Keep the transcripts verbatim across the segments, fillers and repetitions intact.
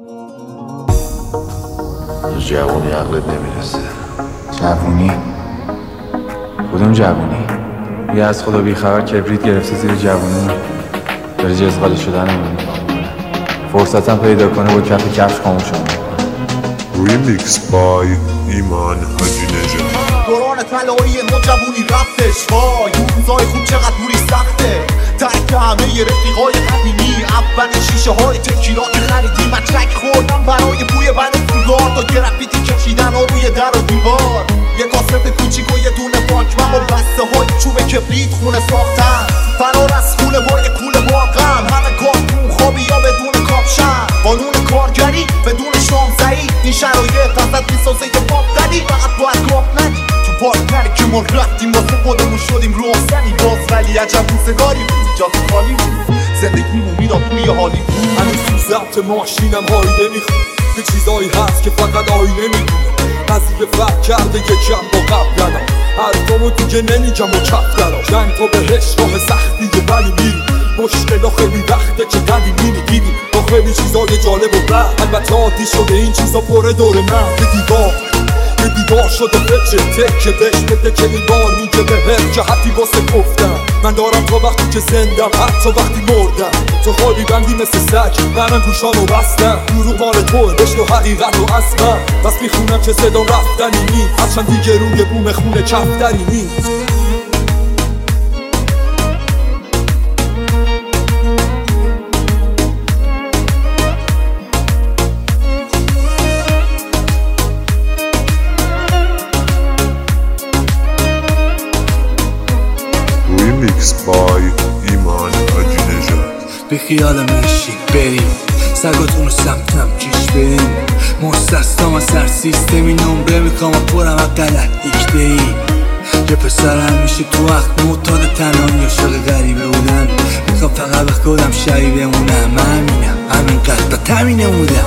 جوونی عقلت نمیرسه. جوونی؟ کدوم جوونی؟ یه از خدا بیخبر کبریت گرفته زیر جوونی داره جزغاله شدن نمیدونی فرصتم پیدا کنه با کف کفش خاموشم. ریمیکس بای ایمان حاجی نژاد. دوران طلایی نوجوانی رفتش وای روزای خوب چقدر دوری سخته ترک همه رفیقای قدیمی اولین شیشه های تکیرا که خریدی من چک خوردم برای بوی بند سیگار تا گرفیتی کشیدن ها روی در و دیوار یه کاسف کوچیک و یه دونه واکمن و بسته های چوب کبریت خونه ساختن فرار از خونه با یه کوله باقم همه کارتون خوابی یا بدون کاپشن قانون کارگری بدون شامزایی این شرایط ازت میسازه یه بافتنی فقط باید گاف ندی تو پارتنری که ما رفتیم واسه خودمون شدیم روحسنی باز ولی عجب روزگاری بود جاده خالی بود زندگیمون میداد توی حالی بود هنوز تو ضبط ماشینم هایده میخون یه چیزایی هست که فقط آینه میدونه قضیه فرق کرده یکم با قبلنم حرفامو دیگه نمیگم و کف درم جنگ تا بهش راه سختیه ولی میری مشکلا خیلی وقته که قدیمی میگیری با خیلی چیزای جالب و بد البته عادی شده این چیزا پره دور من یه دیوار یه دیوار شده فکر تکه بهش بده که این بار میگه به هر که حتی واسه گفتم من دارم تا وقتی که زندم حتی وقتی مردم تو خالی بندی مثل سگ منم گوشامو بستم دروغ مال توه بشنو حقیقت و از من بس میخونم که صدام رفتنی نیست هرچند دیگه روی بوم خونه کفتری نیست. ریمیکس بای ایمان حاجی نژاد. بی خیالم نشین بریم سگاتون رو سمتم کش بریم مستستام از سر سیستمی نمره میخوام پرم از غلط دیکته ای یه پسر همیشه تو وقت معتاد تنهایی عاشق غریبه بودن میخوام فقط به خودم شبیه بمونم من همینم همین قد تمینه بودم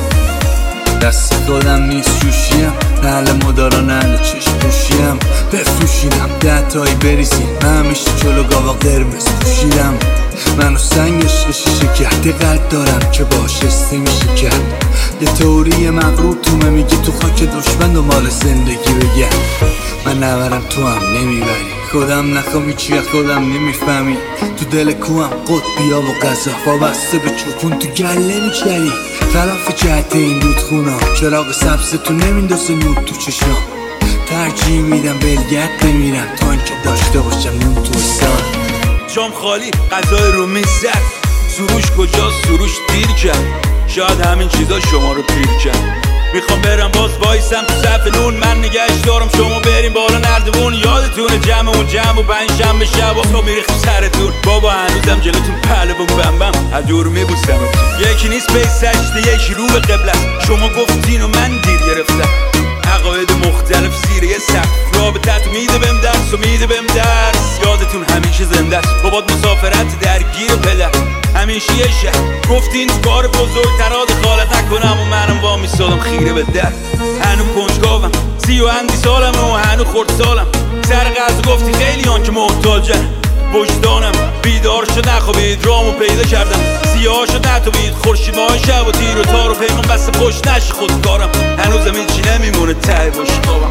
دست خودم نیست جوشیم نه اهل مدارا نه اهل چشم پوشیم بفروشیدم ده تایی بریزیم من همیشه جلو گاوا قرمز پوشیدم منو سنگش شیشه کرده قلب دارم که باش استه میشه کرد یه تئوری مغرور تومه میگه تو خاک دشمن دنبال زندگی بگرد من نبرم تو هم نمیبری خودم نخوام هیچی خودم نمیفهمی تو دل کوهم قطبیا و غذا وابسته به چوپون تو گله میچری خلاف جهت این رودخونا چراغ سبز تو نمیندازه نور تو چشام ترجیح میدم بلگرد بمیرم تا اینکه داشته باشم نون تو استان جام خالی غذای رو میز زد سروش کجاست سروش دیر کرد شاید همین چیزا شما رو پیر کرد میخوام برم باز وایسم تو صف نون من نگهش دارم شما بریم بالا نردبون یادتونه جمع اون جمع و پنجشنبه شب و میریختم سرتون بابا هنوزم جلوتون پهلوون بم بم از دور میبوسم یکی نیست پی سجده یکی رو به قبله شما گفتین و من دیر گرفتم عقاید مختلف زیر یه سقف رابطت میده بهم درس و میده بهم درس یادتون همیشه زنده است بابات مسافرت درگیر پدر همیشه یه شهر گفتین تو کار بزرگتر دخالت نکنم و منم با میسادم خیره به در هنو کنجکاوم سی و اندی سالم و هنو خورد سالم سر غذا گفتی خیلی آن که محتاجن وجدانم بیدار شد نخوابید رامو پیدا کردم سیاه شد نتوید خورشید ماه شب و تیر و تار و پیمان قصد پشت نشی خودکارم هنوزم هیچی نمیمونه ته باشقابم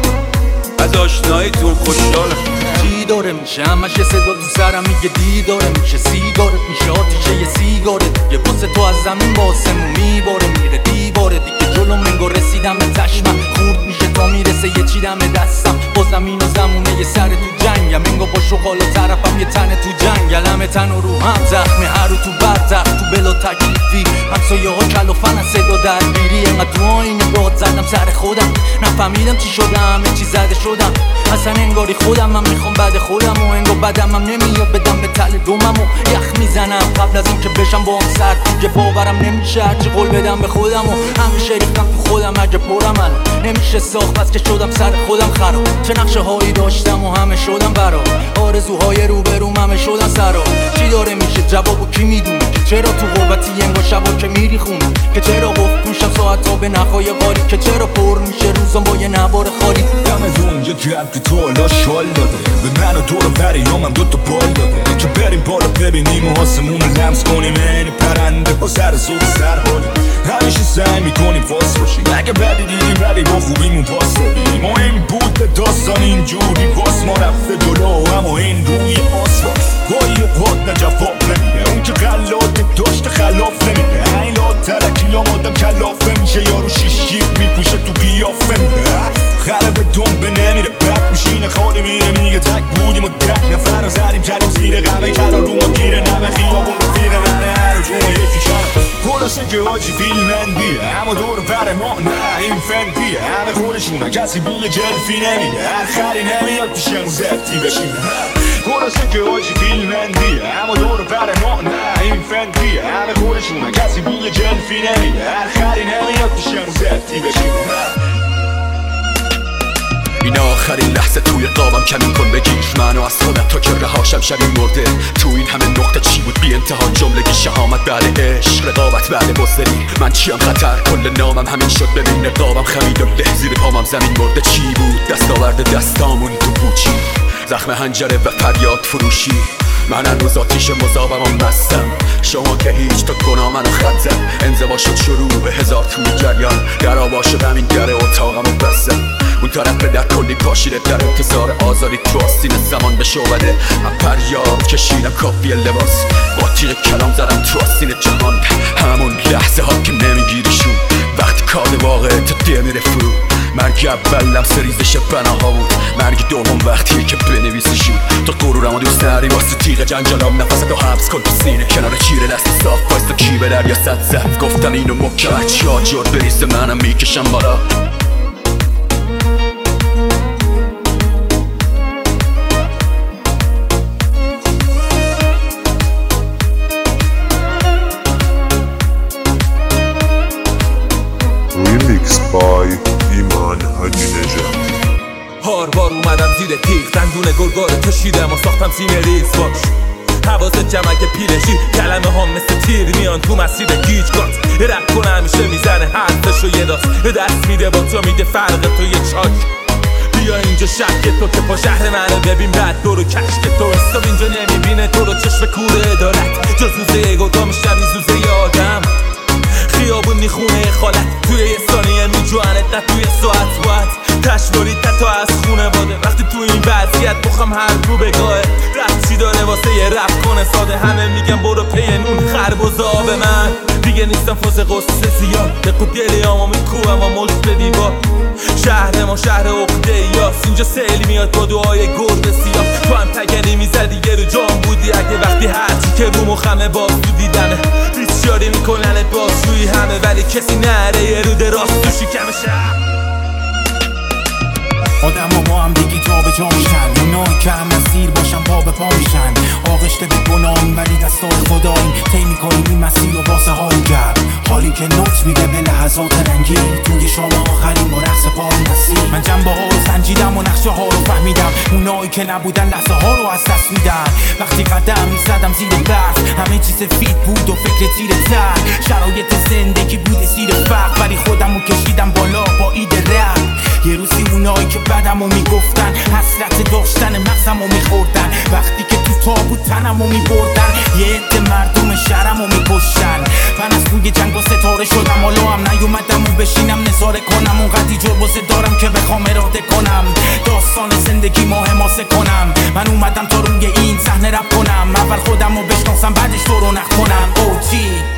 از آشناییتون خوشحالم چی داره میشه همش یه صدا تو سرم میگه دی داره میشه سیگارت میشه آتیشه یه سیگارت دیگه واسه تو از زمین باسمون میباره میره دیواره دیگه جلو منگو رسیدم به چشمم خورد میشه تا میرسه یه چی دم دستم با زمین و زمونه یه سر تو جنگم منگو با شغال و طرفم یه تن تو جنگل همه تن و رو هم زخمی هر رو تو برزخ تو بلا تکلیفی همسایه ها کلافن از صدا درگیری انقدر تو آینه باد زدم سر خودم نفهمیدم چی شدم همه چی زده شدم اصلا انگاری خودم من میخوام بعد خودم و انگار بدم هم نمیاد بدم به تل دومم و یخ میزنم قبل از این که بشم با هم سر دیگه باورم نمیشه هرچی قول بدم به خودم و همیشه ریختم تو خودم اگه پرم الان نمیشه ساخت بس که شدم سر خودم خراب چه نقشه هایی داشتم و همه شدم برا آرزوهای روبروم همه شدن سرا چی داره میشه جوابو کی میدونه که چرا تو قربتی انگار شبا که میری خونه که چرا گفت پوشم حتی به نخای قالی که چرا پر میشه روزم با یه نوار خالی. دم دنیا گرم که تو حالا شال داده به من و دور بریامم دوتا بال داده که بریم بالا ببینیم و آسمون رو لمس کنیم این پرنده با سر زود سر حالی. همیشه سعی میکنیم فاس باشیم اگه بدی دیدیم ولی با خوبیمون پاس دادیم. مهم بود به داستان اینجوری باز ما رفته جلو اما این روی آسفالت گاهی اوقات نه جواب نمیده اون که غلاطه داشته خلاف نمیده این لا ترکی لا مادم کلافه میشه یارو شیشگیر میپوشه تو قیافه میده خره به دنبه نمیره بد میشینه خالی میره میگه تک بودیم و ده نفر رو زدیم کلیم زیر غمه کلا رو ما گیره نمه خیابون رفیقه منه هر جونه یکی شنه خلاصه که آجی فیلمندیه اما دور بر ما نه این فندیه همه خودشونه کسی بوی جلفی نمیده هر خری نمیاد پیشمون زفتی بشینه خلاصه که آجی فیلمندیه اما دور بر ما نه این فندیه همه خودشونه کسی بوی جلفی نمیده هر خری نمیاد پیشمون زفتی بشینه. این آخرین لحظه توی قابم کمین کن بگیر منو از خودت تا که رهاشم شبیه مرده تو این همه نقطه چی بود بی انتها جملگی شهامت بعد عشق رقابت بعد بزدلی من چیم خطر کل نامم همین شد ببین نقابم خمید و له زیر پامم زمین مرده چی بود دستاورد دستامون تو پوچی زخم هنجره و فریاد فروشی من هنوز آتیش مذابم و مستم شما که هیچ تا گناه منو خطم انزوا شد شروع به هزار توی جریان در آوا شد همین در اتاقم و بستم اون طرف به در کلی پاشیده در انتظار آزاری تو آستین زمان به شعبده من فریاد کشیدم کافی لباس با تیر کلام زدم تو آستین جهان همون لحظه ها که نمیگیریشون وقتی کار واقعه تا ده میره فرو مرگ اول لمس ریزش بناها بود مرگ دوم وقتیه که بنویسیشون تو غرورم و دوست نری واسه تیغ جنجالام نفستو حبس کن تو سینه کنار چیره دست صاف واسه کی به دریا صد زد گفتم اینو مکمت چا جور بریزه منم میکشم بالا. Remix by ایمان حاجی نژاد. هار بار اومدم زیر تیغ دندون گرگار کشیدم و ساختم سینه ریز باش حواست جمعه که پیلشی کلمه ها مثل تیر میان تو مسیر گیج گات رپ کنه همیشه میزنه حرفش و یه داست دست میده با تو میده فرق تو یه چاک بیا اینجا شک تو که پا شهر منو ببین بعد دورو کشک تو استاب اینجا نمیبینه تو رو چشم کوره دارد جز روزه اگو تا میشنوی زوزه آدم خیابون میخونه خالت توی یه ثانیه میجوانت نه توی ساعت باید تشواری تا از خونه باده وقتی توی این وضعیت بخم هر رو بگاه رفت چی داره واسه یه رفت کنه ساده همه میگم برو پی نون خربوز آب من دیگه نیستم فاز قصه زیاد به قود دلیامو میکوبم و مجد به دیوار شهر ما شهر عقده یاس اینجا سیلی میاد با دعای گرد سیاه تو هم تگری میزدی یه رو جام بودی اگه وقتی هرچی که رو مخمه باز تو دیدنه بیسیاری میکننت باز روی همه ولی کسی نره یه رو دراست تو شکم شهر آدم ها با هم دیگی جا به جا میشن اونایی که هم مسیر باشن پا به پا میشن آغشته به گناهیم ولی دستای خداییم طی میکنیم این مسیر و واسه حال گرد حالی که نوت میده به لحظات رنگین توی شما آخرین با رقص پای نسیم من جنبه ها رو سنجیدم و نقشه ها رو فهمیدم اونایی که نبودن لحظه ها رو از دست میدن وقتی قدم میزدم زیر برف همه چیز فیت بود و فکر تیر تر شرایط زندگی بود زیر فقر ولی خودم رو کشیدم بالا با ایده رپ یه روزی اونایی که بدمو میگفتن حسرت داشتن مغزمو میخوردن وقتی که تو تابوت تنمو میبردن یه عده مردم شهرمو میکشتن من از توی جنگ و ستاره شدم حالا هم نیومدم و بشینم نظاره کنم اونقدی جربوزه دارم که بخوام اراده کنم داستان زندگی ما حماسه کنم من اومدم تا روی این صحنه رپ کنم اول خودمو بشناسم بعدش تو رو نخ کنم او جی